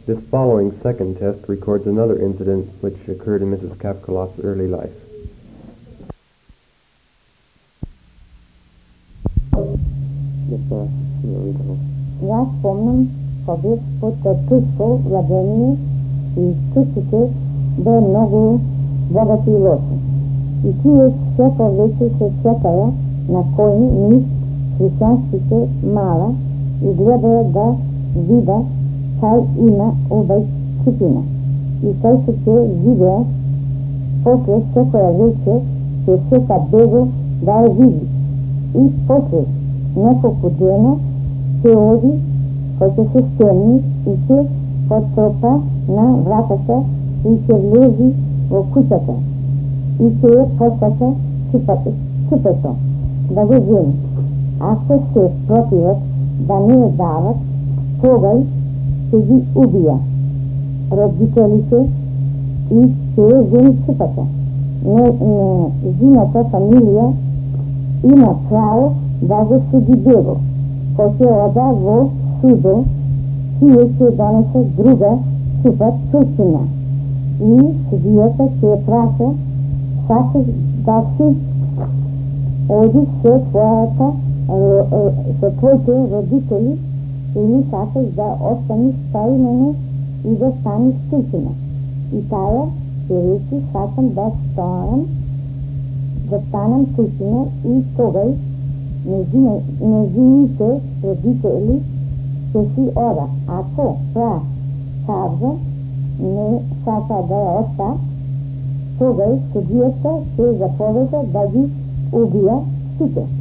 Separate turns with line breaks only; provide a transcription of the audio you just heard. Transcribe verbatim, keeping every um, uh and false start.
This following second test records another incident which occurred in Missus Kapkalof's early life.
Я спомням ходих под турско владение и турците бе много богати и лоши. И тие все повече се чекая на кои низ християнските мала и гледая да вида кај има обај чупина. И кај се ќе видеа после секоја вечер ќе сека бего да ја види. И после неколку дена ќе оди кој ќе се стемни и ќе потропа на вратата и ќе влези во куќата и ќе ја посака чупето да го земи. Ако се противат да не ја дават, тогај ќе ги убија родителите и ќе ја земи чупата. Незината фамилија има право да го суди бего. Кој ќе ода во судо, тие ќе донесе друга чупа турчина. И судијата ќе ја праша, сакаш да си оди со твојата, со твоите родители или сакаш да останеш тајнено и да станеш турчина. И тая ќе речи, сакам да станам, да станам турчина и тогај незините родители ќе си ода. Ако таа кажа не сака да ја оста, тогај судијата ќе заповеда да ги убија сите.